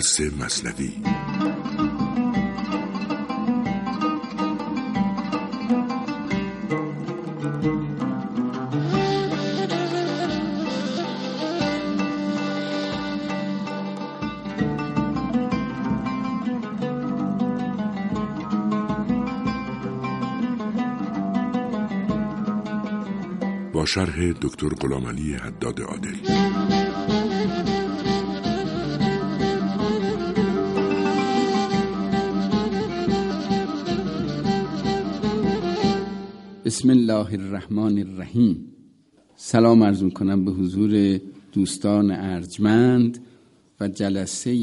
درس مثنوی. با شرح دکتر غلامعلی حداد عادل. بسم الله الرحمن الرحیم. سلام عرض می‌کنم به حضور دوستان ارجمند و جلسه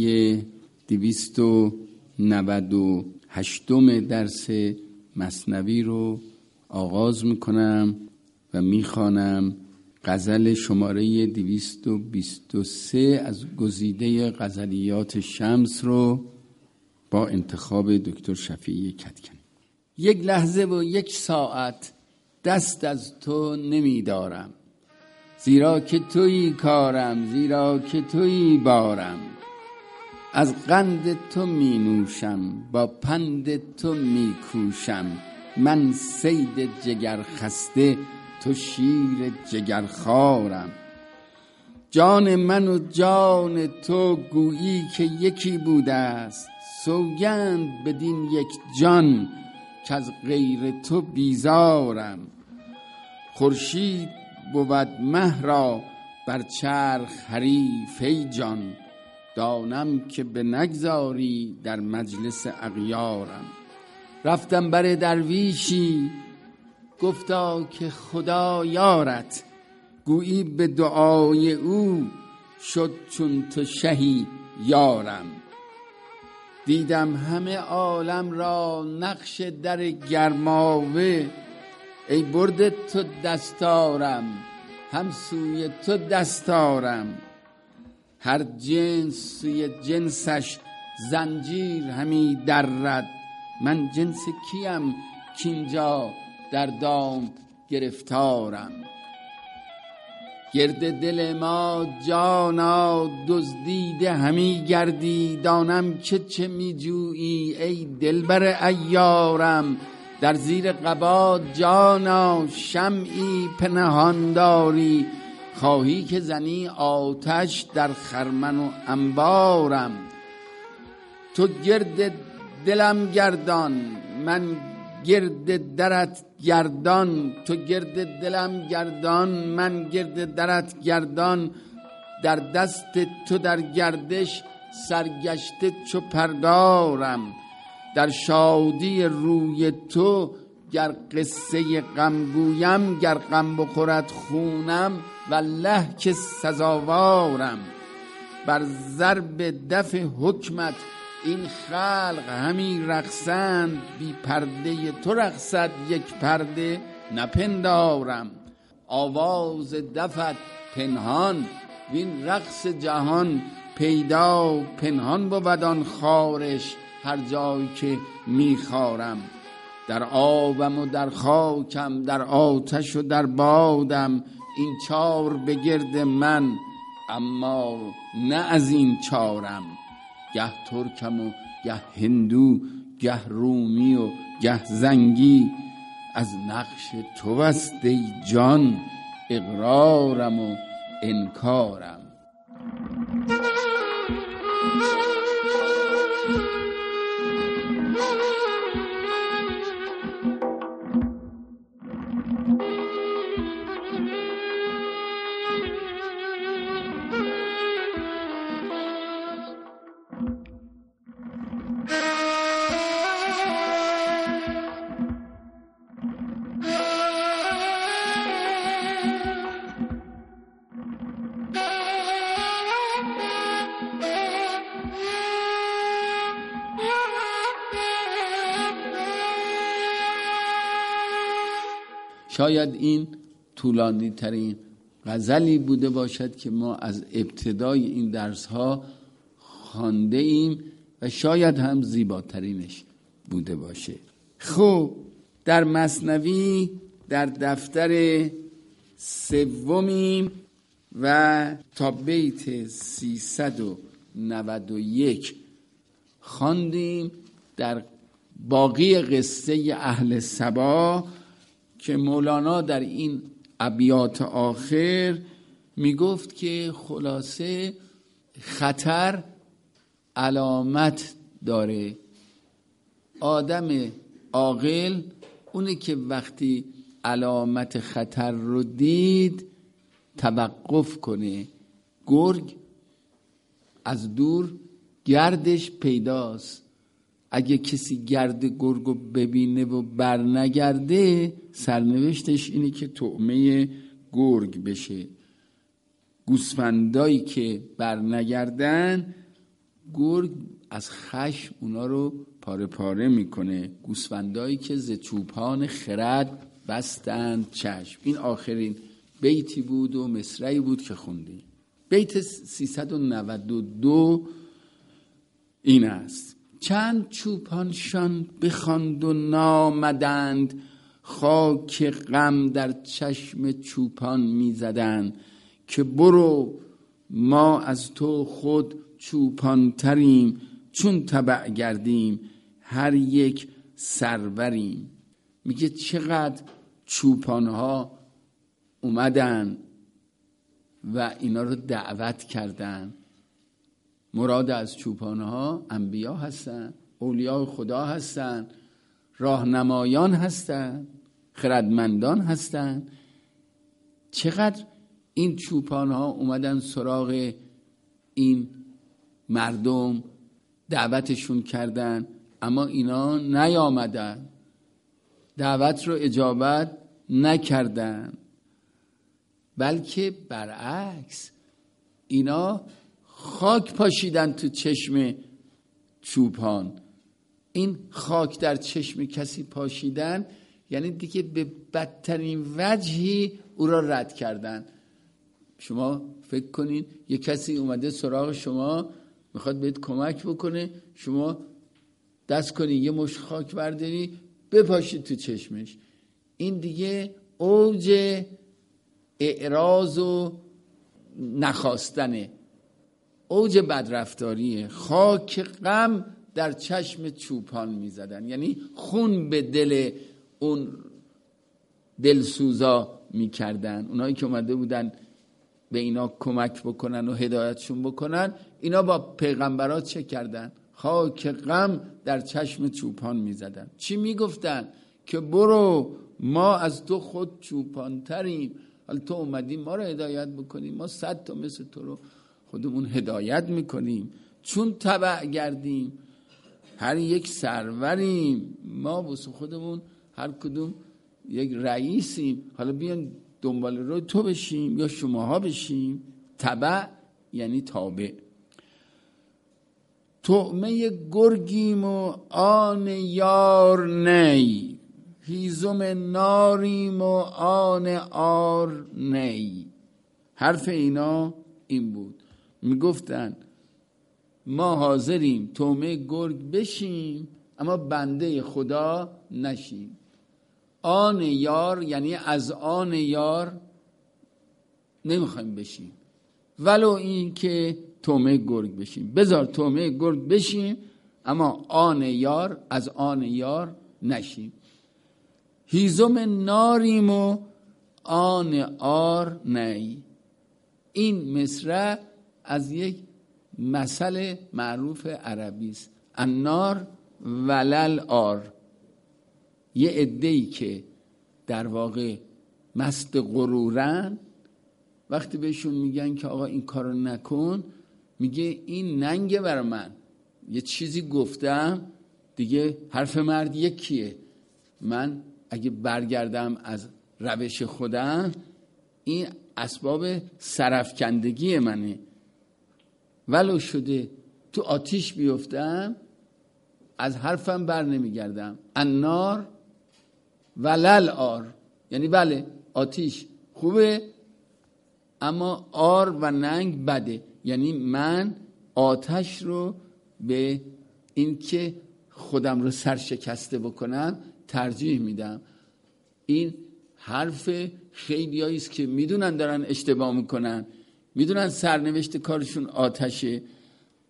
298 درس مثنوی رو آغاز می‌کنم و می‌خوانم غزل شماره 223 از گزیده غزلیات شمس رو با انتخاب دکتر شفیعی کدکنی. یک لحظه و یک ساعت دست از تو نمیدارم، زیرا که تویی کارم، زیرا که تویی بارم. از قند تو می نوشم، با پند تو می کوشم. من صید جگر خسته، تو شیر جگر خارم. جان من و جان تو گویی که یکی بوده است، سوگند بدین یک جان که از غیر تو بیزارم. خورشید بود مه را بر چرخ حریف ای جان، دانم که به نگذاری در مجلس اغیارم. رفتم بر درویشی گفتا که خدا یارت، گویی به دعای او شد چون تو شهی یارم. دیدم همه عالم را نقش در گرماوه، ای برده تو دستارم، هم سوی تو دستارم. هر جنس سوی جنسش زنجیر همی درد، من جنس کیم کینجا در دام گرفتارم. گرد دل ما جانا دزدیده همی گردی، دانم که چه می جویی ای دلبر عیارم. در زیر قبا جانا شمعی پنهان داری، خواهی که زنی آتش در خرمن و انبارم. تو گرد دلم گردان، من گرد درت گردان. تو گرد دلم گردان، من گرد درت گردان. در دست تو در گردش سرگشته چو پرگارم. در شادی روی تو گر قصه غم گویم، گر غم بخورد خونم والله که سزاوارم. بر ضرب دف حکمت این خلق همی رقصند، بی پرده تو رقصد یک پرده نپندارم. آواز دفت پنهان وین رقص جهان پیدا، پنهان بود آن خارش هر جایی که میخارم. در آبم و در خاکم، در آتش و در بادم، این چار بگرد من اما نه از این چارم. گه ترکم و گه هندو، گه رومی و گه زنگی، از نقش تو است ای جان اقرارم و انکارم. شاید این طولانی ترین غزلی بوده باشد که ما از ابتدای این درس ها خوانده ایم و شاید هم زیباترینش بوده باشه. خب در مثنوی در دفتر سومیم و تا بیت 300 91 خواندیم در باقی قصه اهل سبا که مولانا در این ابیات آخر میگفت که خلاصه خطر علامت داره. آدم عاقل اونه که وقتی علامت خطر رو دید توقف کنه. گرگ از دور گردش پیداست، اگه کسی گرد گرگو ببینه و بر نگرده سرنوشتش اینه که طعمه گرگ بشه. گوسفندایی که بر نگردن گرگ از خشم اونا رو پاره پاره میکنه. گوسفندایی که ز چوپان خرد بستند چشم. این آخرین بیتی بود و مصرعی بود که خوندیم. بیت 392 این است: چند چوپانشان بخواند و نامدند، خاک غم در چشم چوپان میزدند. که برو ما از تو خود چوپان تریم، چون تبع گردیم هر یک سروریم. میگه چقدر چوپانها اومدن و اینا رو دعوت کردن. مراد از چوپانها انبیا هستن، اولیاء خدا هستن، راهنمایان هستن، خردمندان هستن. چقدر این چوپانها اومدن سراغ این مردم، دعوتشون کردن، اما اینا نیامدن، دعوت رو اجابت نکردن، بلکه برعکس اینا خاک پاشیدن تو چشم چوپان. این خاک در چشم کسی پاشیدن یعنی دیگه به بدترین وجهی او را رد کردن. شما فکر کنین یه کسی اومده سراغ شما میخواد بهت کمک بکنه، شما دست کنی یه مشت خاک برداری بپاشید تو چشمش. این دیگه اوج اعراض و نخواستنه، اوج بدرفتاریه. خاک غم در چشم چوپان میزدن، یعنی خون به دل اون دلسوزا میکردن. اونایی که اومده بودن به اینا کمک بکنن و هدایتشون بکنن، اینا با پیغمبرات چه کردن؟ خاک غم در چشم چوپان میزدن. چی میگفتن؟ که برو ما از تو خود چوپان تریم. حالا تو اومدی ما رو هدایت بکنیم، ما 100 تا مثل تو رو خودمون هدایت میکنیم. چون تبع گردیم هر یک سروریم. ما واسه خودمون هر کدوم یک رئیسیم. حالا بیان دنبال رو تو بشیم یا شماها بشیم. تبع یعنی تابع. طعمه گرگیم و آن یار نی، هیزم ناریم و آن آر نی. حرف اینا این بود، میگفتن ما حاضریم طعمه گرگ بشیم اما بنده خدا نشیم. آن یار یعنی از آن یار نمیخوایم بشیم، ولو این که طعمه گرگ بشیم. بذار طعمه گرگ بشیم اما آن یار از آن یار نشیم. هیزم ناریم و آن آر نی. این مصرع از یک مثل معروف عربی است، النار ولل آر. یه عده‌ای که در واقع مست غرورن، وقتی بهشون میگن که آقا این کارو نکن، میگه این ننگه برای من، یه چیزی گفتم دیگه، حرف مرد یکیه، من اگه برگردم از روش خودم این اسباب سرفکندگی منه، ولو شده تو آتیش بیفتم از حرفم بر نمیگردم. النار ولل آر یعنی بله آتیش خوبه اما آر و ننگ بده، یعنی من آتش رو به این که خودم رو سرشکسته بکنم ترجیح میدم. این حرف خیلی هاییست که میدونن دارن اشتباه میکنن، میدونن سرنوشت کارشون آتشه،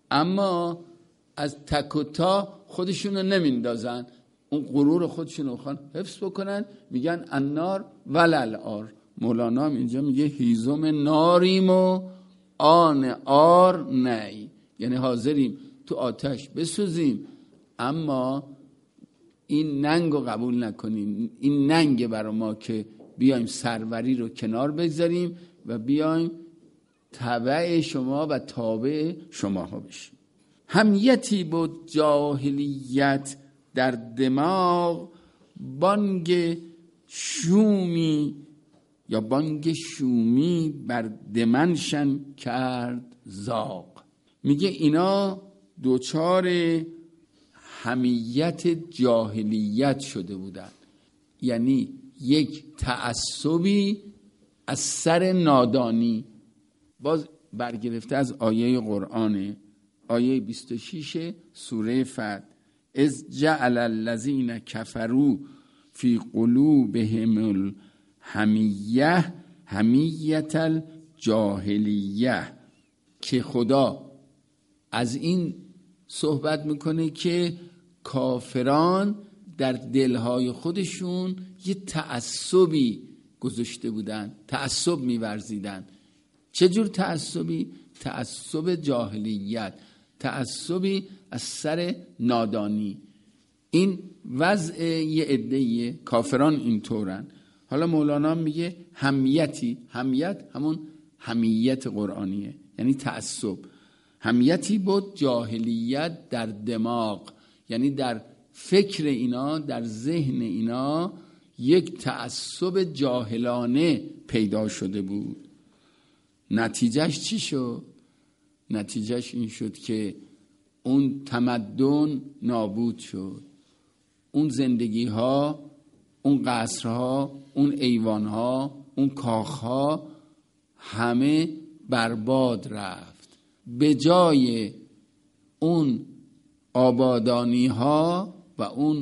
اما از تک و تا خودشونو نمیندازن، اون غرور خودشونو خواهن حفظ بکنن، میگن النار وللعار. مولانا هم اینجا میگه هیزم ناریم و آن آر نی، یعنی حاضریم تو آتش بسوزیم اما این ننگ رو قبول نکنیم. این ننگ برای ما که بیایم سروری رو کنار بگذاریم و بیایم تبع شما و تابع شما ها بشیم. همیتی بود جاهلیت در دماغ، بانگ شومی یا بانگ شومی بر دمنشن کرد زاغ. میگه اینا دوچار همیت جاهلیت شده بودن، یعنی یک تعصبی از سر نادانی. باز برگرفته از آیه قرآن، آیه 26 سوره فتح، اذ جعل الذین کفروا فی قلوبهم الحمیه حمیت الجاهلیه، که خدا از این صحبت میکنه که کافران در دلهای خودشون یه تعصبی گذاشته بودن، تعصب میورزیدن. چه جور تعصبی؟ تعصب جاهلیت، تعصبی از سر نادانی. این وضع یه عده‌ای کافران اینطورن. حالا مولانا میگه همیتی، همیت همون همیت قرآنیه، یعنی تعصب. همیتی بود جاهلیت در دماغ، یعنی در فکر اینا، در ذهن اینا یک تعصب جاهلانه پیدا شده بود. نتیجهش چی شد؟ نتیجهش این شد که اون تمدن نابود شد، اون زندگی ها، اون قصرها، اون ایوانها، اون کاخها همه برباد رفت. به جای اون آبادانی ها و اون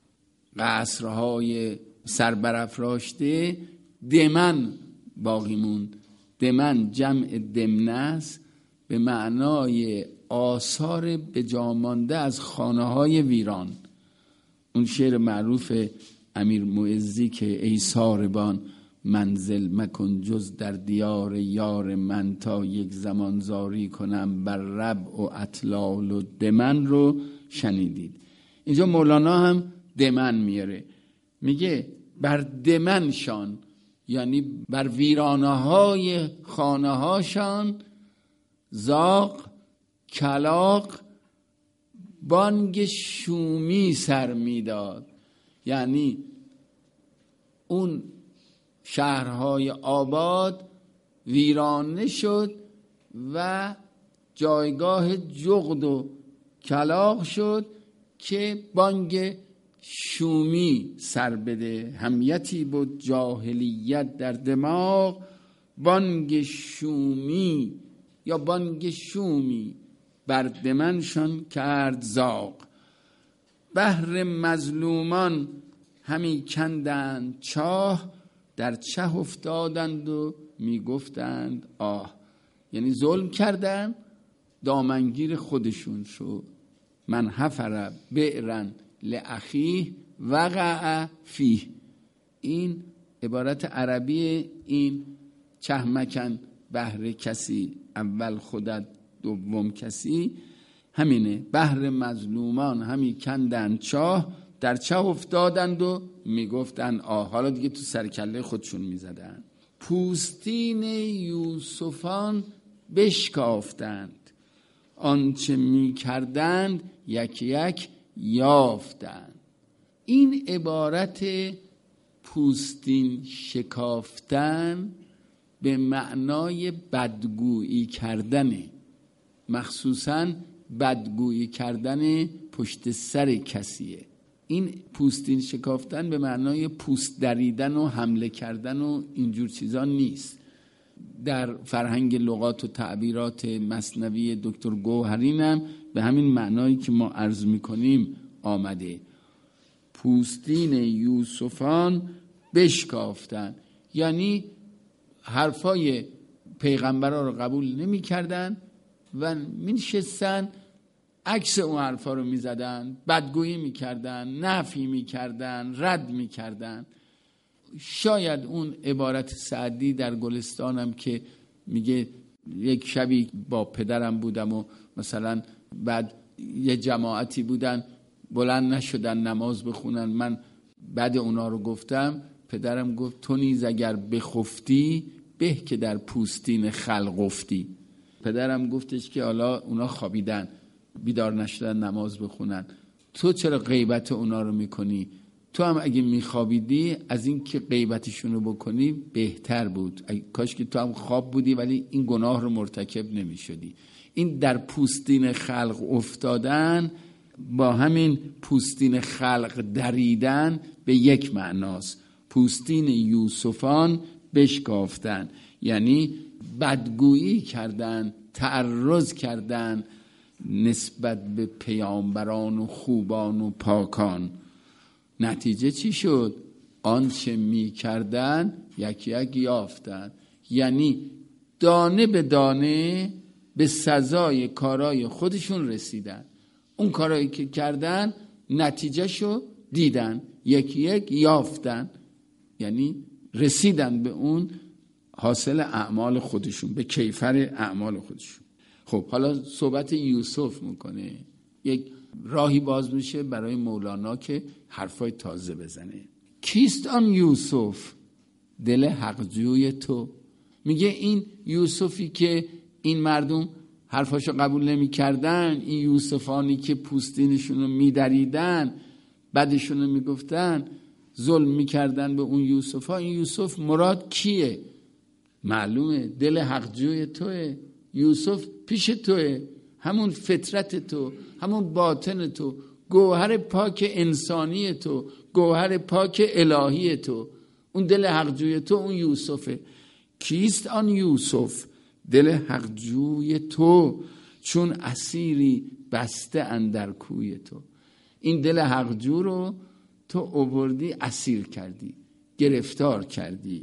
قصرهای سربرافراشته دمن باقی موند. دمن جمع دمنه است، به معنای آثار بجامانده از خانه های ویران. اون شعر معروف امیر معزی که ای ساربان منزل مکن جز در دیار یار من، تا یک زمان زاری کنم بر ربع و اطلال و دمن رو شنیدید. اینجا مولانا هم دمن میاره، میگه بر دمنشان، یعنی بر ویرانه های خانه هاشان، زاغ کلاغ بانگ شومی سر میداد. یعنی اون شهرهای آباد ویرانه شد و جایگاه جغد و کلاغ شد که بانگ شومی سر بده. همیتی بود جاهلیت در دماغ، بانگ شومی یا بانگ شومی بر دمنشان کرد زاغ. بهر مظلومان همی کندند چاه، در چه افتادند و میگفتند آه. یعنی ظلم کردن، دامنگیر خودشون شد. من حفر بئرن لاخیه وقع فیه. این عبارت عربی این چهمکن بهر کسی اول خودت دوم کسی همینه. بهر مظلومان همی کندند چاه، در چه افتادند و میگفتند آه. حالا دیگه تو سرکله خودشون میزدن. پوستین یوسفان بشکافتند، آنچه میکردند یک یک یافتند. این عبارت پوستین شکافتن به معنای بدگویی کردنه، مخصوصاً بدگویی کردن پشت سر کسیه. این پوستین شکافتن به معنای پوست دریدن و حمله کردن و اینجور چیزا نیست. در فرهنگ لغات و تعبیرات مثنوی دکتر گوهرین هم به همین معنایی که ما عرض میکنیم آمده. پوستین یوسفان بشکافتن، یعنی حرفای پیغمبرها رو قبول نمی کردن، و می‌نشستن عکس اون حرفا رو می‌زدن، بدگویی می‌کردن، نفی می‌کردن، رد می‌کردن. شاید اون عبارت سعدی در گلستانم که میگه یک شبی با پدرم بودم و مثلا بعد یه جماعتی بودن بلند نشدن نماز بخونن، من بعد اونا رو گفتم، پدرم گفت تو نیز اگر بخفتی به که در پوستین خلق افتی. پدرم گفتش که حالا اونا خوابیدن بیدار نشدن نماز بخونن، تو چرا غیبت اونا رو میکنی؟ تو هم اگه میخوابیدی از این که غیبتشون رو بکنی بهتر بود، کاش که تو هم خواب بودی ولی این گناه رو مرتکب نمیشدی. این در پوستین خلق افتادن با همین پوستین خلق دریدن به یک معناست. پوستین یوسفان بشکافتن یعنی بدگویی کردن، تعرض کردن نسبت به پیامبران و خوبان و پاکان. نتیجه چی شد؟ آنچه می کردن یکی یک یافتن، یعنی دانه به دانه به سزای کارای خودشون رسیدن. اون کارایی که کردن نتیجه شو دیدن، یکی یک یافتن، یعنی رسیدن به اون حاصل اعمال خودشون، به کیفر اعمال خودشون. خب حالا صحبت یوسف میکنه، یک راهی باز میشه برای مولانا که حرفای تازه بزنه. کیست آن یوسف دل حقجوی تو؟ میگه این یوسفی که این مردم حرفاشو قبول نمی کردن، این یوسفانی که پوستینشون رو میدریدن، بدشون رو میگفتن، ظلم میکردن به اون یوسفا، این یوسف مراد کیه؟ معلومه دل حقجوی توه. یوسف پیش توه، همون فطرت تو، همون باطن تو، گوهر پاک انسانی تو، گوهر پاک الهی تو، اون دل حقجوی تو اون یوسفه. کیست آن یوسف دل حقجوی تو؟ چون اسیری بسته اندر کوی تو. این دل حقجو رو تو آوردی اسیر کردی، گرفتار کردی.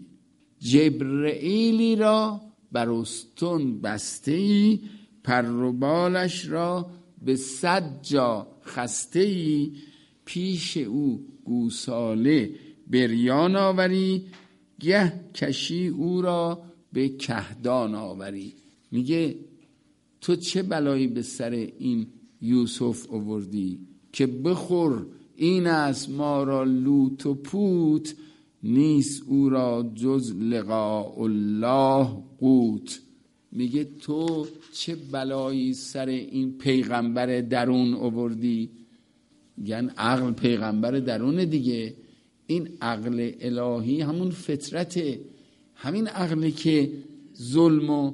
جبرئیلی را بر استون بسته‌ای، پر و بالش را به 100 جا خسته‌ای. پیش او گوساله بریان آوری، گه کشی او را به کهدان آوری. میگه تو چه بلایی به سر این یوسف آوردی که بخور این است ما را لوت و پوت، نیست او را جز لقاء الله قوت. میگه تو چه بلایی سر این پیغمبر درون آوردی؟ یعنی عقل پیغمبر درون دیگه. این عقل الهی همون فطرته، همین عقلی که ظلمو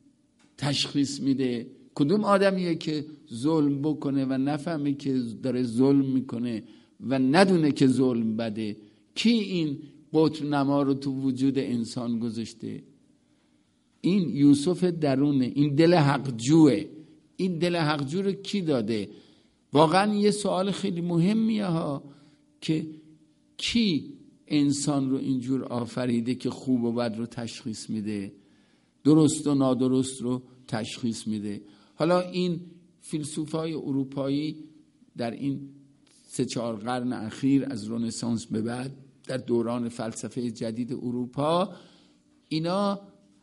تشخیص میده. کدوم آدمیه که ظلم بکنه و نفهمه که داره ظلم میکنه و ندونه که ظلم بده؟ کی این قطب نما رو تو وجود انسان گذاشته؟ این یوسف درونه، این دل حقجوه. این دل حقجو رو کی داده؟ واقعا یه سوال خیلی مهمیه ها که کی انسان رو اینجور آفریده که خوب و بد رو تشخیص میده، درست و نادرست رو تشخیص میده. حالا این فیلسوفای اروپایی در این 3-4 قرن اخیر از رنسانس به بعد در دوران فلسفه جدید اروپا، اینا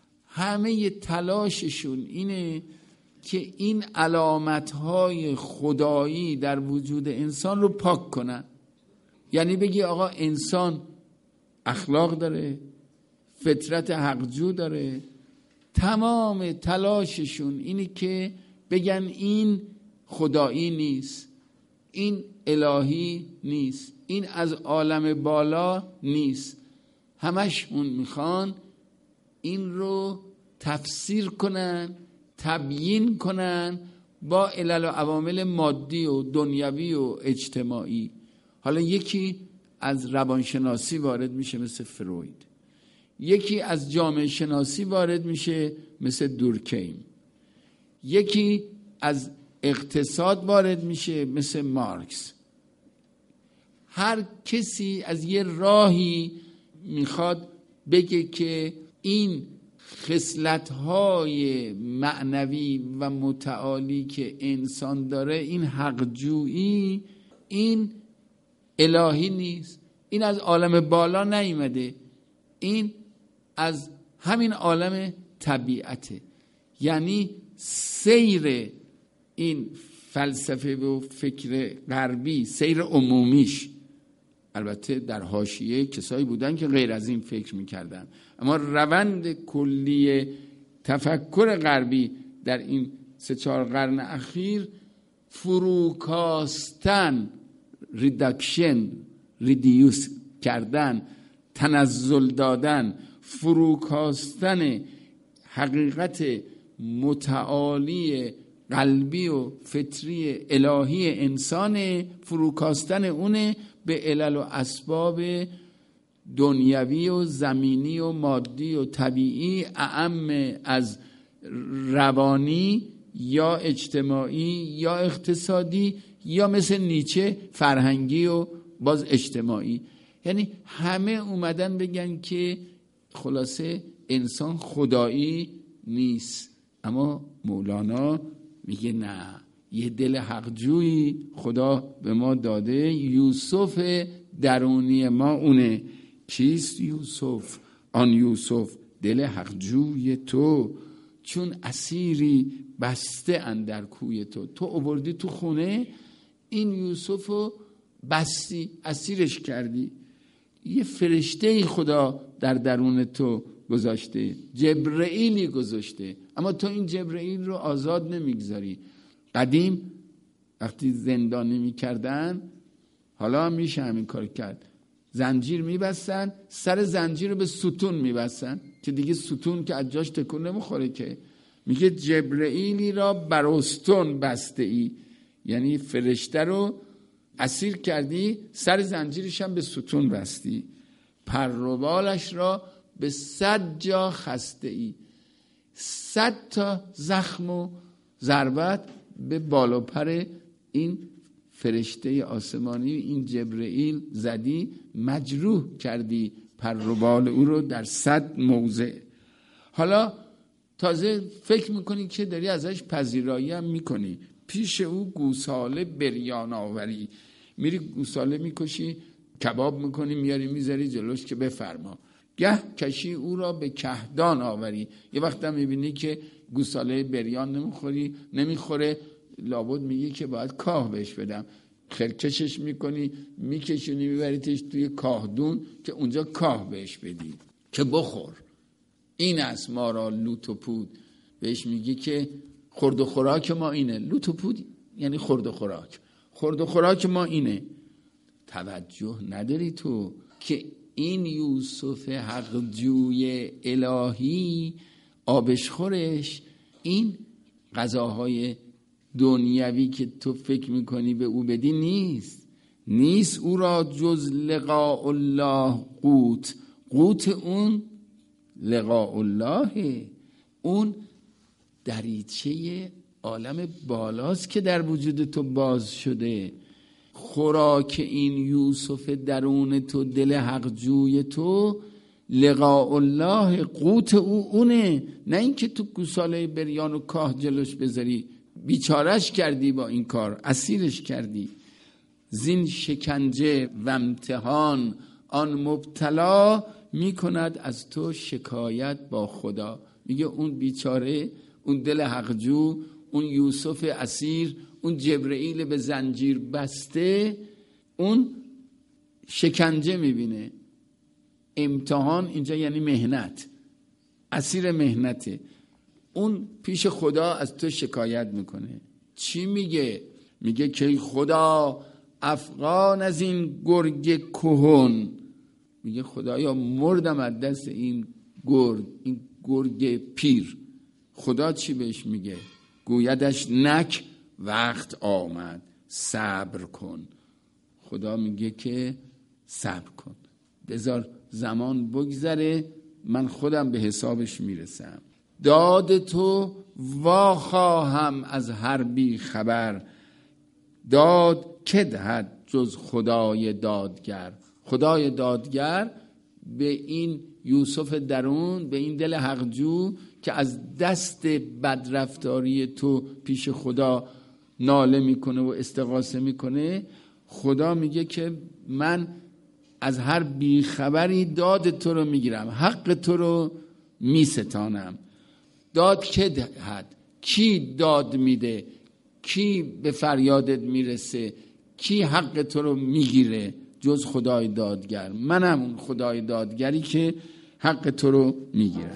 همه تلاششون اینه که این علامتهای خدایی در وجود انسان رو پاک کنن. یعنی بگی آقا انسان اخلاق داره، فطرت حقجو داره، تمام تلاششون اینه که بگن این خدایی نیست، این الهی نیست، این از عالم بالا نیست. همشون میخوان این رو تفسیر کنن، تبیین کنن با علل و عوامل مادی و دنیوی و اجتماعی. حالا یکی از روانشناسی وارد میشه مثل فروید، یکی از جامعه شناسی وارد میشه مثل دورکیم، یکی از اقتصاد وارد میشه مثل مارکس. هر کسی از یه راهی میخواد بگه که این خصلت‌های معنوی و متعالی که انسان داره، این حق‌جویی، این الهی نیست، این از عالم بالا نیامده، این از همین عالم طبیعته. یعنی سیر این فلسفه و فکر غربی، سیر عمومیش، البته در حاشیه کسایی بودن که غیر از این فکر میکردن، اما روند کلی تفکر غربی در این 3-4 قرن اخیر فروکاستن، ریدکشن، ریدیوس کردن، تنزل دادن، فروکاستن حقیقت متعالی قلبی و فطری الهی انسان، فروکاستن اونه به علل و اسباب دنیوی و زمینی و مادی و طبیعی، اعم از روانی یا اجتماعی یا اقتصادی یا مثل نیچه فرهنگی و باز اجتماعی. یعنی همه اومدن بگن که خلاصه انسان خدایی نیست، اما مولانا میگه نه، یه دل حقجویی خدا به ما داده، یوسف درونی ما اونه. کیست یوسف؟ آن یوسف دل حقجوی تو، چون اسیری بسته اندر کوی تو. تو آوردی تو خونه این یوسف رو بستی، اسیرش کردی. یه فرشته خدا در درون تو گذاشته، جبرئیلی گذاشته، اما تو این جبرئیل رو آزاد نمیگذاری. قدیم وقتی زندانی میکردن، حالا هم میشه همین کار کرد، زنجیر میبستن، سر زنجیر رو به ستون میبستن که دیگه ستون که از جاش تکون نمیخوره که. میگه جبرئیلی را بر استون بسته ای، یعنی فرشته رو اسیر کردی، سر زنجیرش هم به ستون بستی، پر و بالش را به 100 جا خسته ای. 100 تا زخم و ضربت به بالا پر این فرشته آسمانی، این جبرئیل زدی، مجروح کردی پر و بال او رو در 100 موضع. حالا تازه فکر میکنی که داری ازش پذیرایی هم میکنی، پیش او گوساله بریان آوری، میری گوساله میکشی، کباب میکنی، میاری میذاری جلوش که بفرما، گه کشی او را به کهدان آوری. یه وقت هم میبینی که گوساله بریان نمیخوره، لابد میگی که باید کاه بهش بدم، خرکشش میکنی، میکشونی میبریتش توی کاهدون که اونجا کاه بهش بدی که بخور. این است ما را لوت و پود. بهش میگی که خورد و خوراک ما اینه. لوت و پود یعنی خورد و خوراک. خورد و خوراک ما اینه. توجه نداری تو که این یوسف حق‌جوی الهی آبشخورش این غذاهای دنیوی که تو فکر میکنی به او بدی نیست او را جز لقاء الله قوت. قوت اون لقاء الله، اون دریچه عالم بالاست که در وجود تو باز شده. خوراک این یوسف درون تو، دل حق‌جوی تو، لقاء الله، قوت اونه، نه اینکه تو گوساله بریان و کاه جلوش بذاری. بیچارش کردی، با این کار اسیرش کردی. زین شکنجه و امتحان آن مبتلا، میکند از تو شکایت با خدا. میگه اون بیچاره، اون دل حق‌جو، اون یوسف اسیر، اون جبرئیل به زنجیر بسته، اون شکنجه میبینه. امتحان اینجا یعنی مهنت، اسیر مهنته. اون پیش خدا از تو شکایت میکنه. چی میگه؟ میگه که خدا افغان از این گرگ کهن. میگه خدایا مردم از دست این گرگ پیر. خدا چی بهش میگه؟ گویدش نک وقت آمد صبر کن. خدا میگه که صبر کن، بذار زمان بگذره، من خودم به حسابش میرسم. داد تو وا خواهم از هر بی خبر، داد که دهد جز خدای دادگر. خدای دادگر به این یوسف درون، به این دل حقجو که از دست بدرفتاری تو پیش خدا ناله میکنه و استغاثه میکنه، خدا میگه که من از هر بیخبری داد تو رو میگیرم، حق تو رو میستانم. داد که دهد؟ کی داد میده؟ کی به فریادت میرسه؟ کی حق تو رو میگیره جز خدای دادگر؟ منم اون خدای دادگری که حق تو رو میگیرم.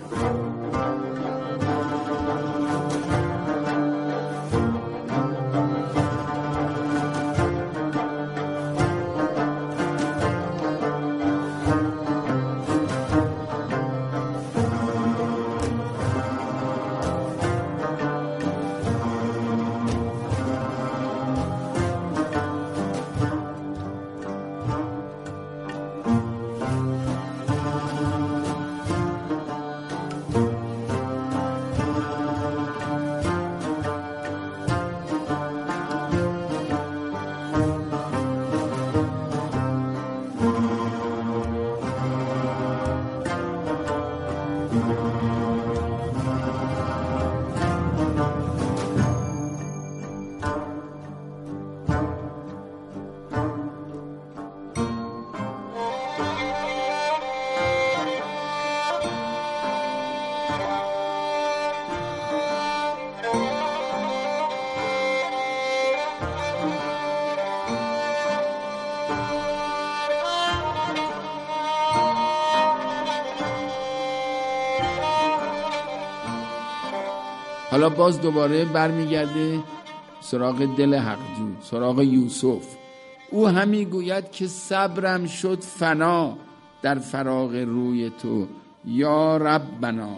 حالا باز دوباره برمیگرده سراغ دل حقجو، سراغ یوسف. او همی گوید که صبرم شد فنا در فراق روی تو یا ربنا.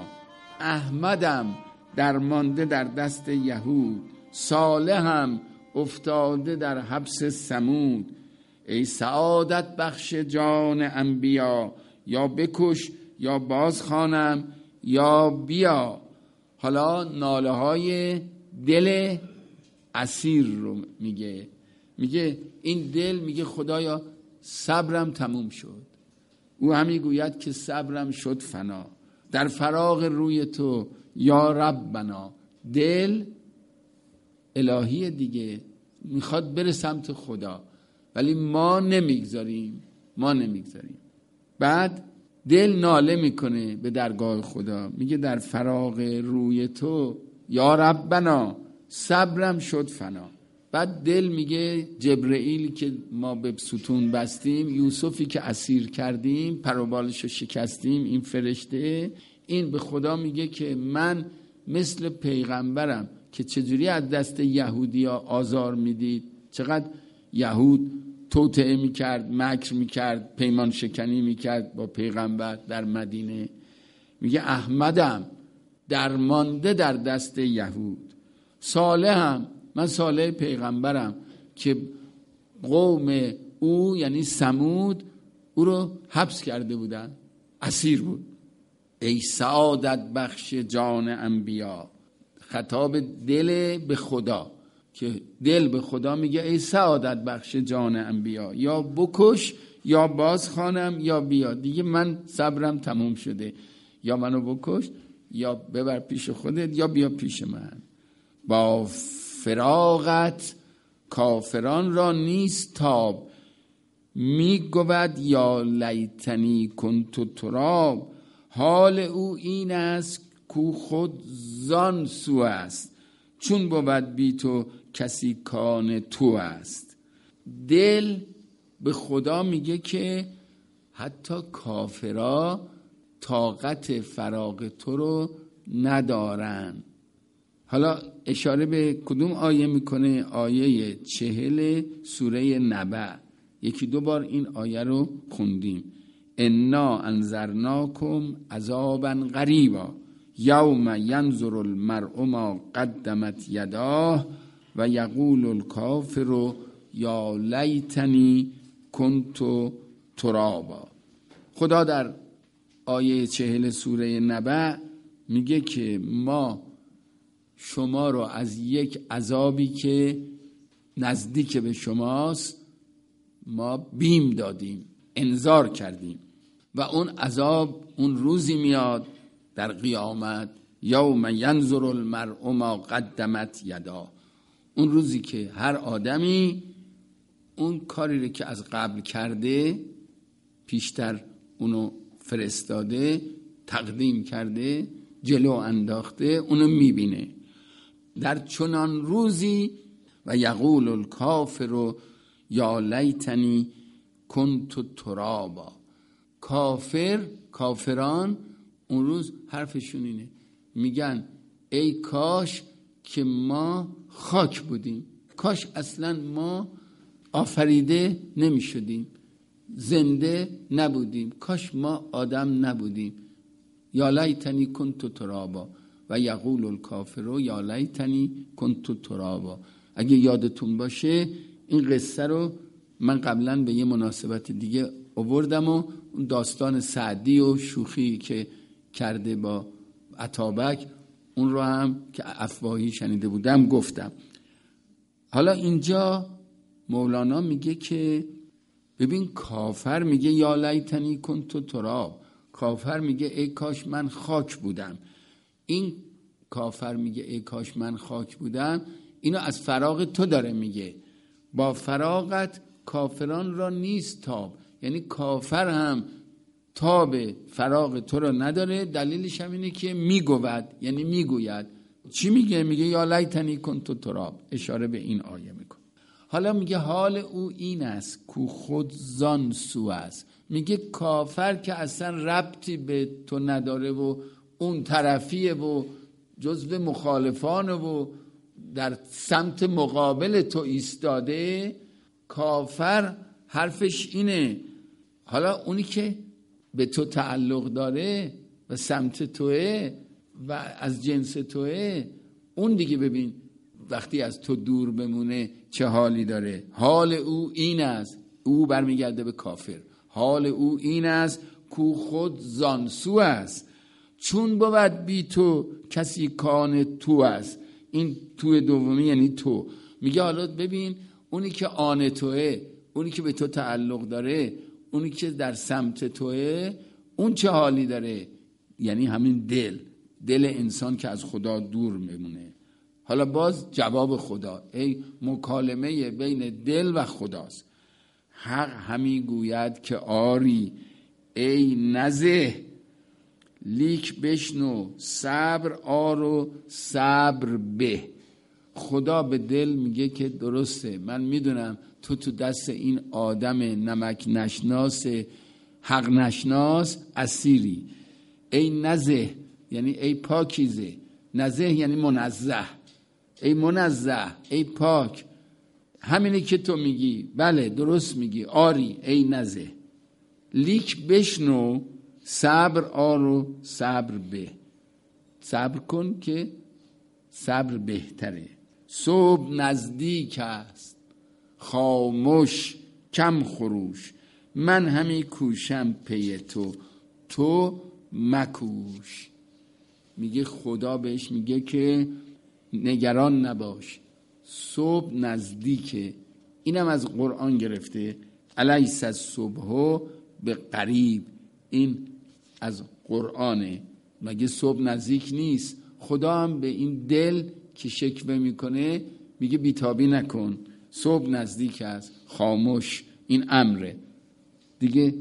احمدم درمانده در دست یهود، صالحم افتاده در حبس ثمود. ای سعادت بخش جان انبیا، یا بکش یا بازخوانم یا بیا. حالا ناله های دل اسیر رو میگه این دل میگه خدایا صبرم تموم شد. او همی گوید که صبرم شد فنا در فراق روی تو یا ربنا. دل الهی دیگه، میخواد بره سمت خدا ولی ما نمیگذاریم. بعد دل ناله میکنه به درگاه خدا، میگه در فراق روی تو یا ربنا صبرم شد فنا. بعد دل میگه جبرئیل که ما به ستون بستیم، یوسفی که اسیر کردیم، پر و بالشو شکستیم، این فرشته این به خدا میگه که من مثل پیغمبرم که چجوری از دست یهودیا آزار میدید، چقدر یهود توطئه میکرد، مکر میکرد، پیمان شکنی میکرد با پیغمبر در مدینه. میگه احمدم درمانده در دست یهود، صالحم، من صالح پیغمبرم که قوم او یعنی ثمود او رو حبس کرده بودن، اسیر بود. ای سعادت بخش جان انبیا، خطاب دل به خدا که دل به خدا میگه ای سعادت بخش جان انبیا، یا بکش یا بازخوانم یا بیا. دیگه من صبرم تموم شده، یا منو بکش یا ببر پیش خودت یا بیا پیش من. با فراغت کافران را نیست تاب، میگوید یا لیتنی کنت تراب. حال او این است کو خود زان سو است، چون بود بی تو کسی کان تو است. دل به خدا میگه که حتی کافرا طاقت فراق تو رو ندارن. حالا اشاره به کدوم آیه میکنه؟ آیه 40 سوره نبأ. یکی دو بار این آیه رو خوندیم. انا انذرناکم عذابا قریبا یوم ینظر المرء ما قدمت یداه و یقول الکافر یا لیتنی کنت ترابا. خدا در آیه 40 سوره نبأ میگه که ما شما رو از یک عذابی که نزدیک به شماست ما بیم دادیم، انذار کردیم. و اون عذاب اون روزی میاد در قیامت، یوم ینظر المرء ما قدمت یدا، اون روزی که هر آدمی اون کاری رو که از قبل کرده، پیشتر اونو فرستاده، تقدیم کرده، جلو انداخته، اونو میبینه. در چنان روزی و یقول الکافر یا لیتنی کنت ترابا، کافران اون روز حرفشون اینه، میگن ای کاش که ما خاک بودیم، کاش اصلا ما آفریده نمی شدیم، زنده نبودیم، کاش ما آدم نبودیم. یا لیتنی کنت ترابا و یقول الکافر یا لیتنی کنت ترابا. اگه یادتون باشه این قصه رو من قبلا به یه مناسبت دیگه آوردم و اون داستان سعدی و شوخی که کرده با عطابک اون رو هم که افواهی شنیده بودم گفتم. حالا اینجا مولانا میگه که ببین کافر میگه یا لیتنی کنت تراب، کافر میگه ای کاش من خاک بودم. این کافر میگه ای کاش من خاک بودم، اینو از فراغ تو داره میگه، با فراغت کافران را نیست تاب، یعنی کافر هم تاب فراغ تو را نداره. دلیلش هم اینه که میگوید، یعنی میگوید. چی میگه؟ میگه یا لیتنی کنت تراب، اشاره به این آیه میکنه. حالا میگه حال او این است کو خود زان سو است. میگه کافر که اصلا ربطی به تو نداره و اون طرفیه و جزو مخالفانه و در سمت مقابل تو ایستاده، کافر حرفش اینه. حالا اونی که به تو تعلق داره و سمت توه و از جنس توه، اون دیگه ببین وقتی از تو دور بمونه چه حالی داره. حال او این است، او برمیگرده به کافر، حال او این است کو خود زانسو است، چون بود بی تو کسی کان تو است. این تو دومی یعنی تو. میگه حالا ببین اونی که آن توه، اونی که به تو تعلق داره، اونی که در سمت توه، اون چه حالی داره؟ یعنی همین دل انسان که از خدا دور میمونه. حالا باز جواب خدا، ای مکالمه بین دل و خداست. حق همی گوید که آری ای نزه، لیک بشنو صبر آر و صبر به. خدا به دل میگه که درسته، من میدونم تو دست این آدم نمک نشناس حق نشناس اسیری. ای نزه یعنی ای پاکیزه، نزه یعنی منزه، ای منزه، ای پاک. همینی که تو میگی، بله درست میگی، آری ای نزه، لیک بشنو صبر آر و صبر به. صبر کن که صبر بهتره. صبح نزدیک است خاموش کم خروش، من همی کوشم پی تو مکوش. میگه خدا بهش میگه که نگران نباش، صبح نزدیکه. اینم از قرآن گرفته، الیس الصبح به قریب. این از قرآنه، مگه صبح نزدیک نیست؟ خدا هم به این دل که شکوه میکنه میگه بیتابی نکن، صبح نزدیک است، خاموش، این امره دیگه،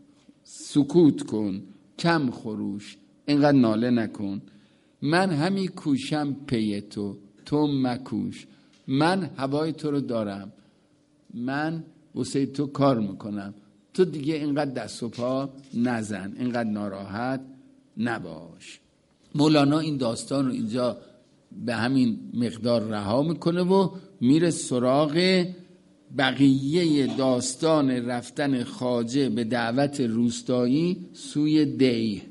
سکوت کن، کم خروش، اینقدر ناله نکن. من همی کوشم پی تو مکوش. من هوای تو رو دارم، من واسه تو کار میکنم، تو دیگه اینقدر دست و پا نزن، اینقدر ناراحت نباش. مولانا این داستان رو اینجا به همین مقدار رها میکنه و میره سراغ بقیه داستان رفتن خواجه به دعوت روستایی سوی دی.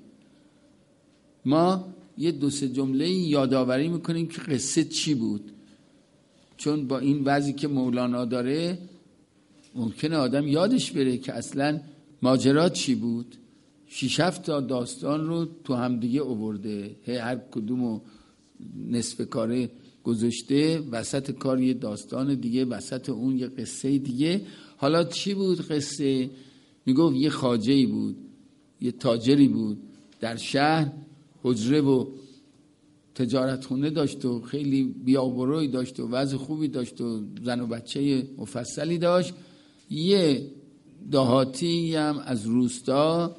ما یه 2-3 جمله یادآوری میکنیم که قصه چی بود، چون با این وضعی که مولانا داره ممکنه آدم یادش بره که اصلا ماجرا چی بود. 6-7 تا داستان رو تو هم دیگه آورده، هر کدومو نصف کاره گذاشته، وسط کار یه داستان دیگه، وسط اون یه قصه دیگه. حالا چی بود قصه؟ میگفت یه خواجه‌ای بود، یه تاجری بود در شهر، حجره و تجارت خونه داشت و خیلی بیابروی داشت و وضع خوبی داشت و زن و بچه مفصلی داشت. یه دهاتی هم از روستا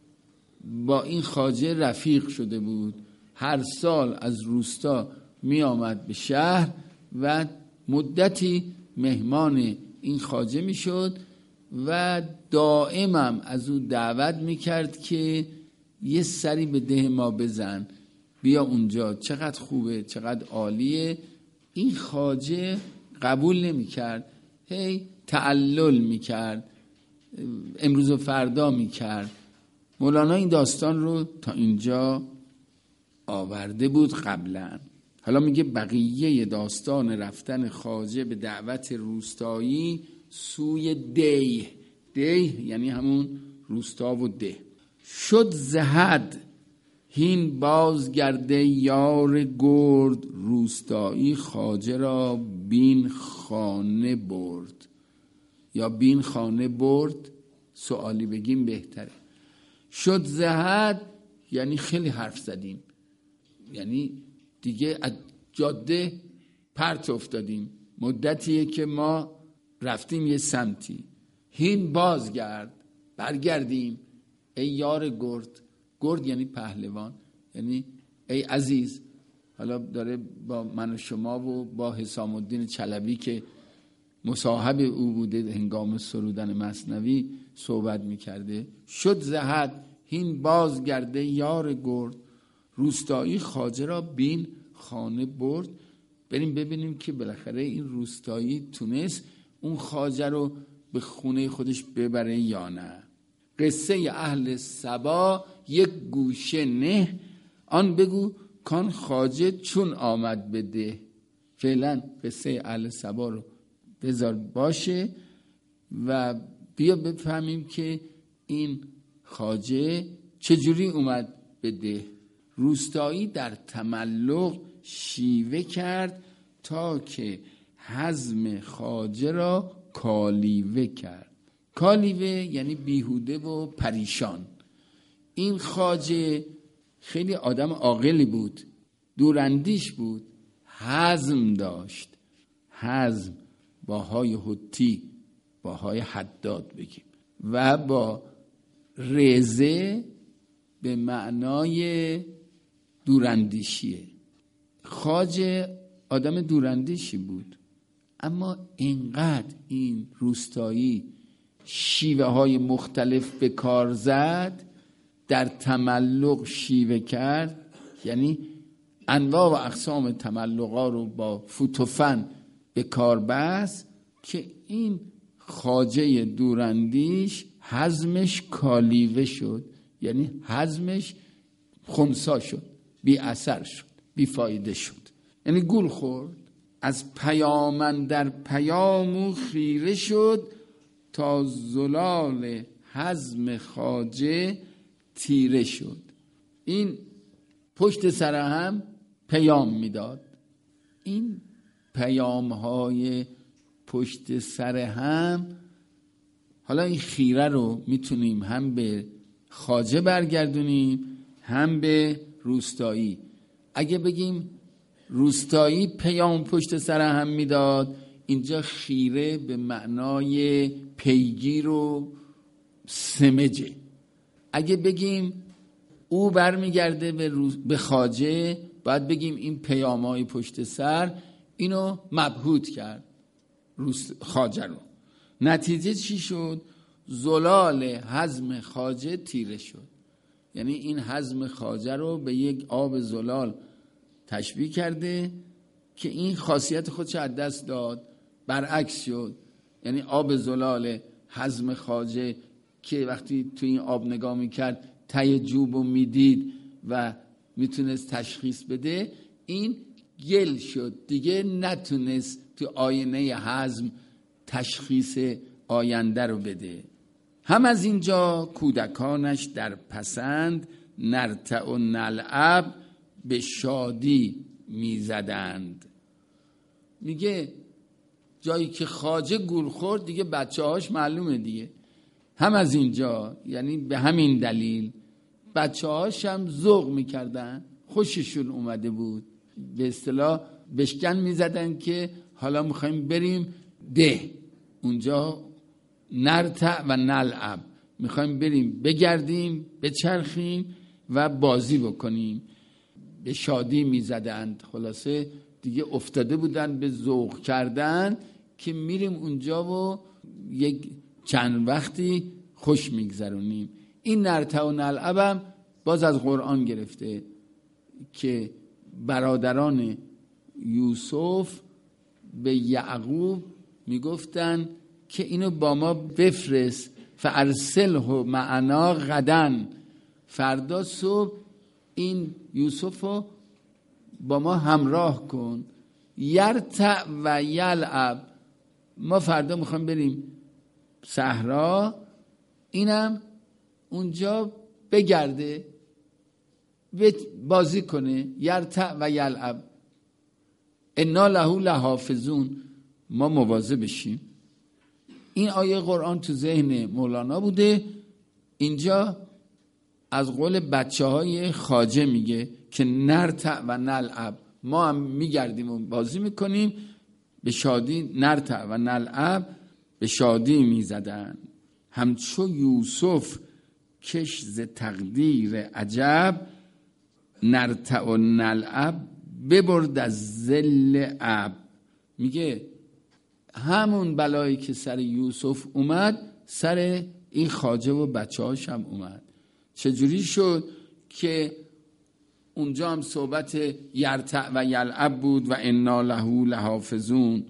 با این خواجه رفیق شده بود، هر سال از روستا می آمد به شهر و مدتی مهمان این خواجه می شد و دائمم از او دعوت می کرد که یه سری به ده ما بزن، بیا اونجا، چقدر خوبه، چقدر عالیه. این خواجه قبول نمی کرد، هی تعلل می کرد، امروز و فردا می کرد. مولانا این داستان رو تا اینجا آورده بود قبلا. حالا میگه بقیه داستان رفتن خواجه به دعوت روستایی سوی دیه. دیه یعنی همون روستا و ده. شد زهد هین بازگرده یار گرد، روستایی خواجه را بین خانه برد. یا بین خانه برد، سوالی بگیم بهتره. شد زهد یعنی خیلی حرف زدیم، یعنی دیگه از جاده پرت افتادیم، مدتیه که ما رفتیم یه سمتی. هین بازگرد، برگردیم ای یار گرد. گرد یعنی پهلوان، یعنی ای عزیز. حالا داره با من و شما و با حسام الدین چلبی که مصاحب او بوده هنگام سرودن مثنوی صحبت میکرده. شد زهد هین بازگرده یار گرد، روستایی خواجه را بین خانه برد. بریم ببینیم که بالاخره این روستایی تونست اون خواجه رو به خونه خودش ببره یا نه. قصه اهل سبا یک گوشه نه، آن بگو کان خواجه چون آمد بده. فعلا قصه اهل سبا رو بذار باشه و بیا بفهمیم که این خواجه چجوری اومد بده. روستایی در تملق شیوه کرد تا که حزم خواجه را کالیوه کرد. کالیوه یعنی بیهوده و پریشان. این خواجه خیلی آدم عاقلی بود، دوراندیش بود، حزم داشت. حزم با های حتی، با های حداد بگیم، و با رزه به معنای دوراندیشیه. خواجه آدم دوراندیشی بود، اما اینقدر این روستایی شیوه های مختلف به کار زد، در تملق شیوه کرد، یعنی انواع و اقسام تملقا رو با فوتوفن به کار بست که این خواجه دوراندیش حزمش کالیوه شد، یعنی حزمش خنثی شد، بی اثر شد، بی فایده شد، یعنی گول خورد. از پیامن در پیامو خیره شد، تا زلال حزم خواجه تیره شد. این پشت سر هم پیام میداد. این پیام های پشت سر هم، حالا این خیره رو میتونیم هم به خواجه برگردونیم هم به روستایی. اگه بگیم روستایی پیام پشت سر هم میداد، اینجا خیره به معنای پیگیر و سمجه. اگه بگیم او برمیگرده به خواجه، باید بگیم این پیامای پشت سر اینو مبهوت کرد خواجه رو. نتیجه چی شد؟ زلال حزم خواجه تیره شد. یعنی این حزم خواجه رو به یک آب زلال تشبیه کرده که این خاصیت خودش از دست داد، برعکس شد. یعنی آب زلال حزم خواجه که وقتی تو این آب نگاه میکرد ته جوبو میدید و میتونست تشخیص بده، این گل شد، دیگه نتونست تو آینه حزم تشخیص آینده رو بده. هم از اینجا کودکانش در پسند، نرتع و نلعب به شادی میزدند. میگه جایی که خواجه گول خورد دیگه بچه هاش معلومه دیگه، هم از اینجا، یعنی به همین دلیل بچه هاش هم ذوق میکردن، خوششون اومده بود، به اصطلاح بشکن میزدن که حالا میخوایم بریم اونجا نرتع و نلعب، میخوایم بریم بگردیم بچرخیم و بازی بکنیم، به شادی میزدند. خلاصه دیگه افتاده بودن به ذوق کردن که میریم اونجا و یک چند وقتی خوش میگذرونیم. این نرتع و نلعب هم باز از قرآن گرفته که برادران یوسف به یعقوب میگفتن که اینو با ما بفرست، فارسله معنا غدا، فردا صبح این یوسفو با ما همراه کن، یرتع و یلعب، ما فردا میخوایم بریم صحرا، اینم اونجا بگرده بازی کنه، یرتع و یلعب، انا له لحافظون، ما مواظب بشیم. این آیه قرآن تو ذهن مولانا بوده، اینجا از قول بچه های خواجه میگه که نرتع و نلعب، ما هم میگردیم و بازی میکنیم به شادی، نرتع و نلعب، به شادی میزدن. همچو یوسف کش ز تقدیر عجب، نرتع و نلعب ببرد از ذل اب. میگه همون بلایی که سر یوسف اومد سر این خواجه و بچه هاش هم اومد. چجوری شد که اونجا هم صحبت یرتع و یلعب بود و انا له لحافظون،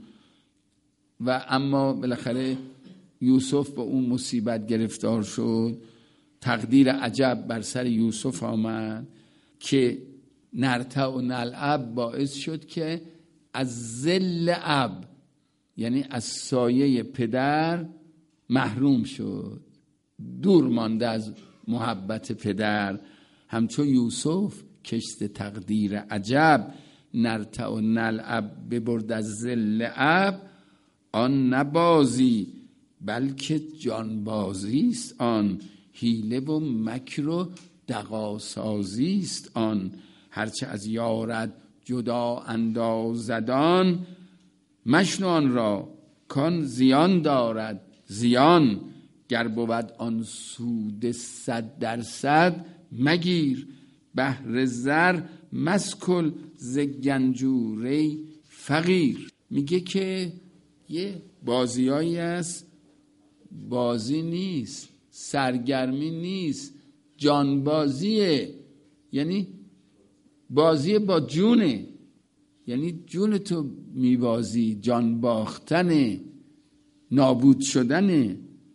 و اما بالاخره یوسف با اون مصیبت گرفتار شد، تقدیر عجب بر سر یوسف آمد که نرتع و نلعب باعث شد که از ذل اب، یعنی از سایه پدر محروم شد، دور مانده از محبت پدر. همچون یوسف کشت تقدیر عجب، نرتع و نلعب ببرد از ذل اب، آن نبازی بلکه جانبازی است آن، حیله و مکر و دغاسازی است آن، هرچه از یارد جدا اندازدان، مشنو آن را کان زیان دارد زیان، گر بود آن سود 100% مگیر، بهر زر مسکل ز گنجوره فقیر. میگه که یه بازیایی هست، بازی نیست، سرگرمی نیست، جانبازیه، یعنی بازی با جونه، یعنی جون تو میبازی، جان باختنه، نابود شدنه.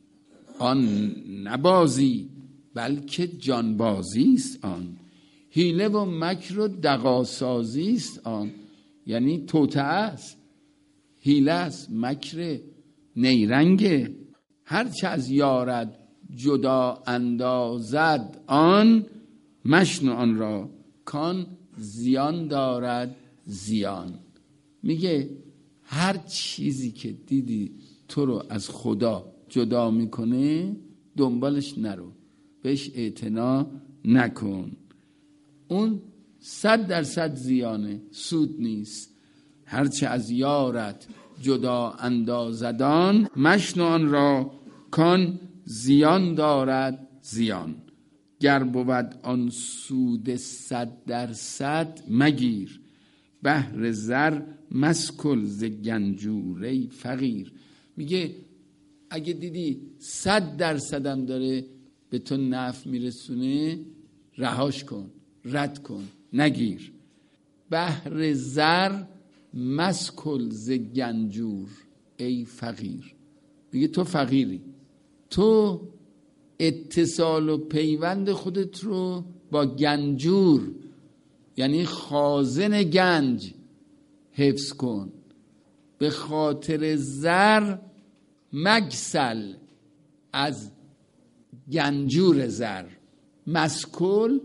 آن نبازی بلکه جانبازی است آن، حیله و مکر و دغاسازی است آن، یعنی توطئه است، حیله است، مکر، نیرنگه. هرچه از یارد جدا اندازد آن، مشنو آن را کان زیان دارد زیان. میگه هر چیزی که دیدی تو رو از خدا جدا میکنه دنبالش نرو، بهش اعتنا نکن، اون 100% زیانه، سود نیست. هرچه از یارت جدا اندازدان، مشنو آن را کان زیان دارد زیان، گر بود آن سود 100% مگیر، بهر زر مسکل ز گنجوره فقیر. میگه اگه دیدی 100% هم داره به تو نفع میرسونه، رهاش کن، رد کن، نگیر. بهر زر مسکل ز گنجور ای فقیر. میگه تو فقیری، تو اتصال و پیوند خودت رو با گنجور، یعنی خازن گنج، حفظ کن. به خاطر زر مگسل از گنجور زر. مسکل،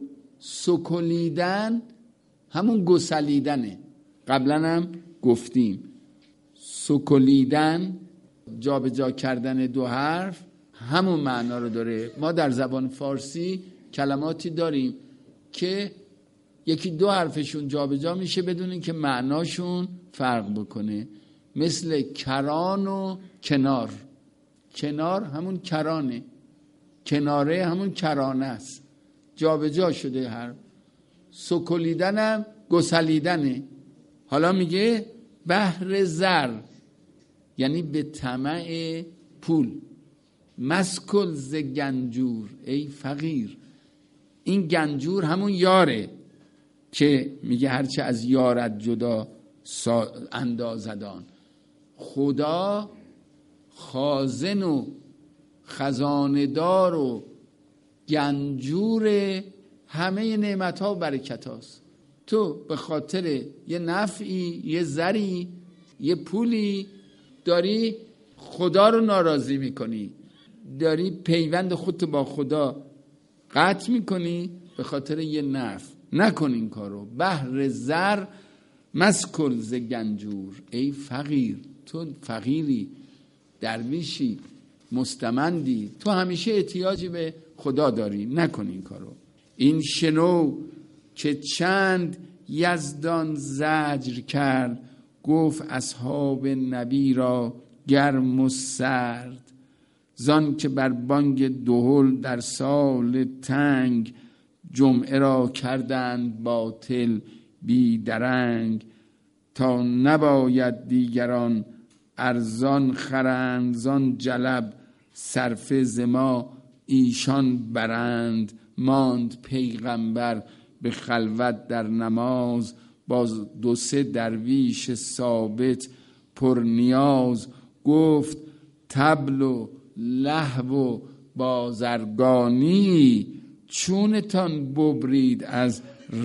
سکلیدن، همون گسلیدنه، قبلا هم گفتیم. سکلیدن، جا به جا کردن دو حرف، همون معنا رو داره. ما در زبان فارسی کلماتی داریم که یکی دو حرفشون جابجا میشه بدون اینکه معناشون فرق بکنه، مثل کران و کنار. کنار همون کرانه، کناره همون کرانه است، جابجا شده حرف. سکلیدن هم گسلیدنه. حالا میگه بحر زر، یعنی به طمع پول. مسکل ز گنجور ای فقیر. این گنجور همون یاره که میگه هرچه از یارت جدا اندازدان. خدا خازن و خزاندار و گنجور همه نعمت ها و برکت هاست. تو به خاطر یه نفعی، یه زری، یه پولی داری خدا رو ناراضی میکنی، داری پیوند خودت با خدا قطع میکنی به خاطر یه نفع. نکن این کارو. بحر زر مسکل ز گنجور ای فقیر. تو فقیری، درویشی، مستمندی، تو همیشه احتیاجی به خدا داری، نکن این کارو. این شنو که چند یزدان زجر کرد، گفت اصحاب نبی را گرم و سرد. زان که بر بانگ دهل در سال تنگ، جمعه را کردند باطل بی درنگ. تا نباید دیگران ارزان خرند، زان جلب صرفه ز ما ایشان برند. ماند پیغمبر به خلوت در نماز، باز 2-3 درویش ثابت پر نیاز. گفت طبل و لهو و بازرگانی، چونتان ببرید از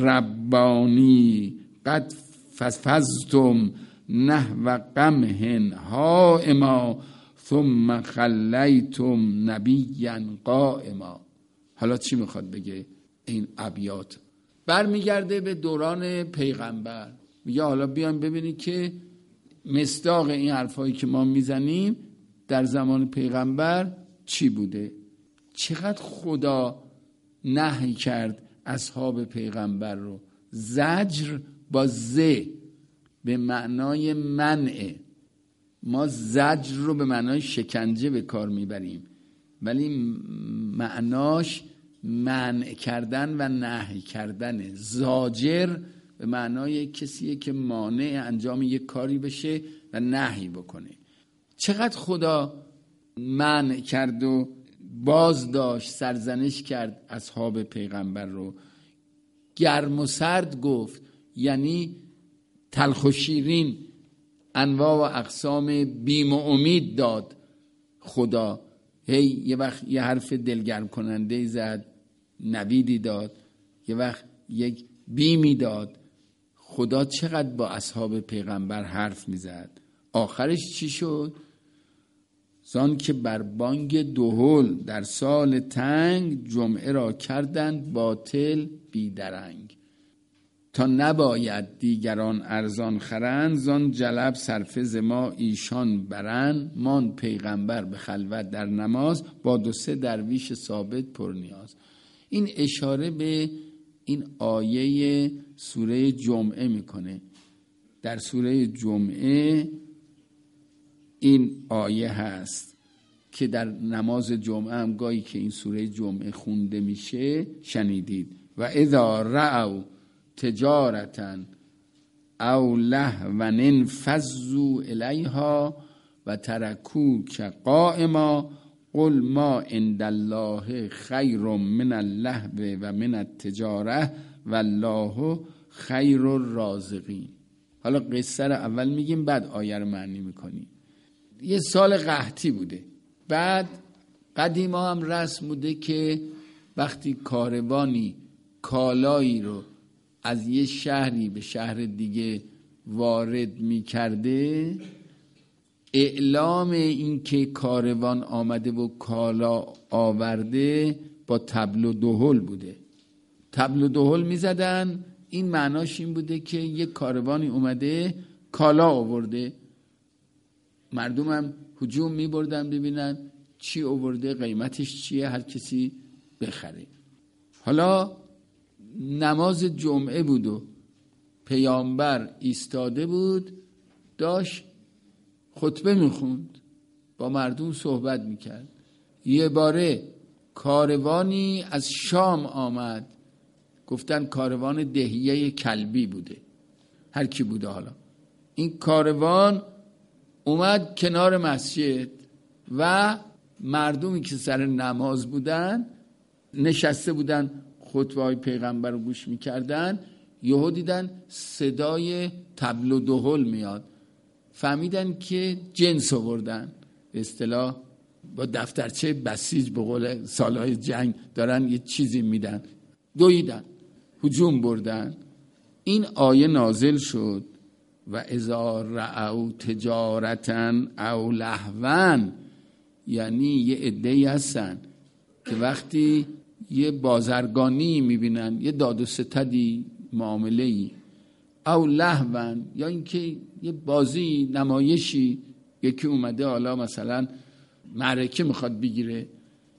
ربانی. قد فزتم نحو قمح هائما، ثم خلیتم نبیا قائما. حالا چی میخواد بگه این ابیات؟ برمیگرده به دوران پیغمبر. میگه حالا بیان ببینید که مصداق این حرفایی که ما میزنیم در زمان پیغمبر چی بوده. چقدر خدا نهی کرد اصحاب پیغمبر رو. زجر با ز به معنای منع. ما زجر رو به معنای شکنجه به کار میبریم، ولی معناش منع کردن و نهی کردنه. زاجر به معنای کسیه که مانع انجام یک کاری بشه و نهی بکنه. چقدر خدا منع کرد و باز داشت، سرزنش کرد اصحاب پیغمبر رو. گرم و سرد گفت، یعنی تلخ و شیرین، انواع و اقسام بیم و امید داد خدا. یه وقت یه حرف دلگرم کننده زد، نویدی داد، یه وقت یک بیمی داد. خدا چقدر با اصحاب پیغمبر حرف میزد. آخرش چی شد؟ زان که بر بانگ دهل در سال تنگ، جمعه را کردند باطل بیدرنگ. تا نباید دیگران ارزان خرند، زان جلب صرفه ز ما ایشان برند. مان پیغمبر به خلوت در نماز، با 2-3 درویش ثابت پر نیاز. این اشاره به این آیه سوره جمعه میکنه. در سوره جمعه این آیه هست که در نماز جمعه هم گاهی که این سوره جمعه خونده میشه شنیدید. و اذا رأوا تجارتا او لهوا انفضوا الیها و ترکوک قائما، قل ما عند الله خیر من اللهو و من التجاره والله خیر الرازقین. حالا قصه رو اول میگیم بعد آیه رو معنی میکنیم. یه سال قحطی بوده. بعد قدیما هم رسم بوده که وقتی کاروانی کالایی رو از یه شهری به شهر دیگه وارد میکرده، اعلام این که کاروان آمده و کالا آورده با طبل و دهل بوده. طبل و دهل میزدن. این معناش این بوده که یک کاروانی اومده کالا آورده. مردم هم هجوم میبردن ببینن چی آورده، قیمتش چیه، هر کسی بخره. حالا نماز جمعه بود و پیامبر ایستاده بود داشت خطبه میخوند، با مردم صحبت میکرد. یه باره کاروانی از شام آمد، گفتن کاروان دهیه کلبی بوده، هر کی بوده. حالا این کاروان اومد کنار مسجد و مردمی که سر نماز بودن نشسته بودن خطبه های پیغمبر رو گوش میکردن. یهو دیدن صدای طبل و دهل میاد، فهمیدن که جنس آوردن، به اصطلاح با دفترچه بسیج به قول سالهای جنگ دارن یه چیزی میدن، دویدن هجوم بردن. این آیه نازل شد و اذا رأوا تجارتا او لهوا، یعنی یه عده‌ای هستن که وقتی یه بازرگانی میبینن، یه داد و ستدی، معامله‌ای، او لهوا، یا اینکه یه بازی نمایشی، یکی اومده حالا مثلا معرکه میخواد بگیره،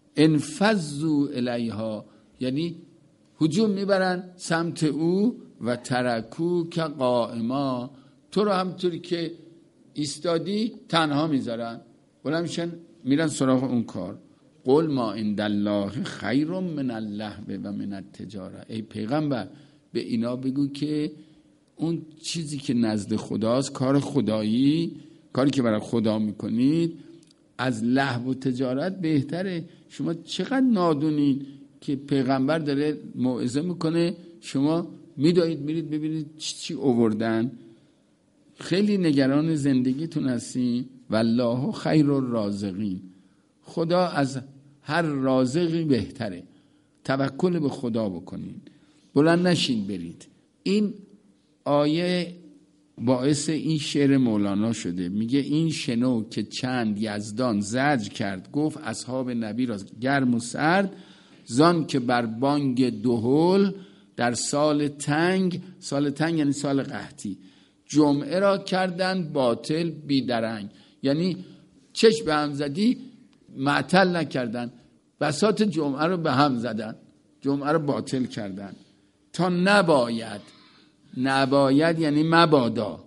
انفضوا الیها، یعنی هجوم میبرن سمت او و ترکو که قائما، تو رو همطوری که ایستادی تنها میذارن، بلند میشن میرن سراغ اون کار. قل ما عند الله خیر من اللهو و من التجاره، ای پیغمبر به اینا بگو که اون چیزی که نزد خداست، کار خدایی، کاری که برای خدا میکنید، از لهو و تجارت بهتره. شما چقدر نادونین که پیغمبر داره موعظه میکنه، شما میدوید میرید ببینید چی آوردن. خیلی نگران زندگیتون هستین. والله خیر الرازقین، خدا از هر رازقی بهتره. توکل به خدا بکنین، بلند نشین برید. این آیه باعث این شعر مولانا شده، میگه این شنو که چند یزدان زجر کرد، گفت اصحاب نبی را گرم و سرد، زان که بر بانگ دهل در سال تنگ، سال تنگ یعنی سال قحطی، جمعه را کردن باطل بیدرنگ، یعنی چشم به هم زدی معطل نکردن، بساط جمعه رو به هم زدن، جمعه رو باطل کردن. تا نباید، نباید یعنی مبادا،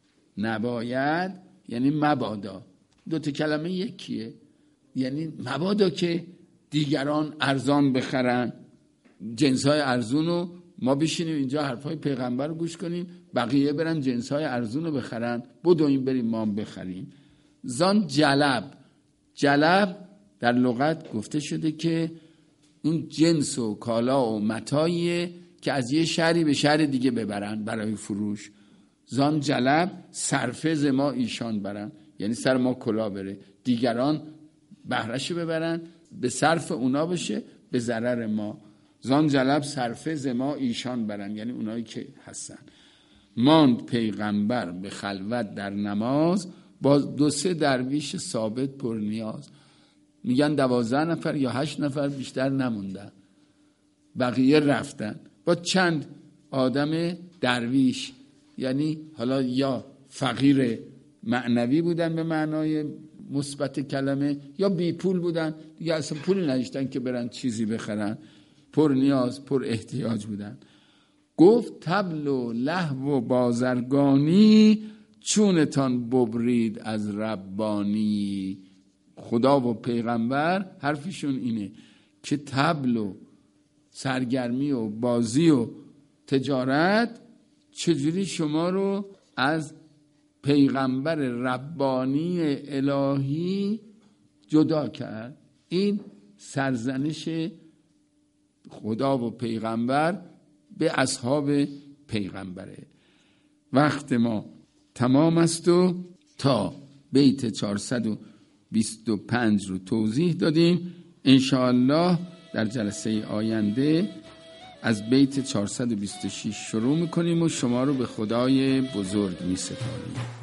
نباید یعنی مبادا، دو تا کلمه یکیه، یعنی مبادا که دیگران ارزان بخرن، جنس‌های ارزون رو ما بشینیم اینجا حرفای پیغمبر رو گوش کنیم، بقیه برن جنس‌های ارزون رو بخرن، بدویم بریم ما هم بخریم. زان جلب، جلب در لغت گفته شده که اون جنس و کالا و متاعیه که از یه شهری به شهر دیگه ببرن برای فروش. زان جلب صرفه ز ما ایشان برن، یعنی سر ما کلا بره، دیگران بهرهشو ببرن، به صرف اونا بشه، به ضرر ما. زان جلب صرفه ز ما ایشان برن، یعنی اونایی که هستن. ماند پیغمبر به خلوت در نماز، با 2-3 درویش ثابت پر نیاز. میگن 12 نفر یا 8 نفر بیشتر نموندن، بقیه رفتن با چند آدم درویش، یعنی حالا یا فقیر معنوی بودن به معنای مثبت کلمه، یا بی پول بودن دیگه، اصلا پول نداشتن که برن چیزی بخرن، پر نیاز پر احتیاج بودن. گفت طبل و لهو و بازرگانی، چونتان ببرید از ربانی. خدا و پیغمبر حرفشون اینه که طبل و سرگرمی و بازی و تجارت چجوری شما رو از پیغمبر ربانی الهی جدا کرد. این سرزنش خدا و پیغمبر به اصحاب پیغمبره. وقت ما تمام است و تا بیت 425 رو توضیح دادیم. انشاءالله در جلسه آینده از بیت 426 شروع میکنیم و شما رو به خدای بزرگ میسپاریم.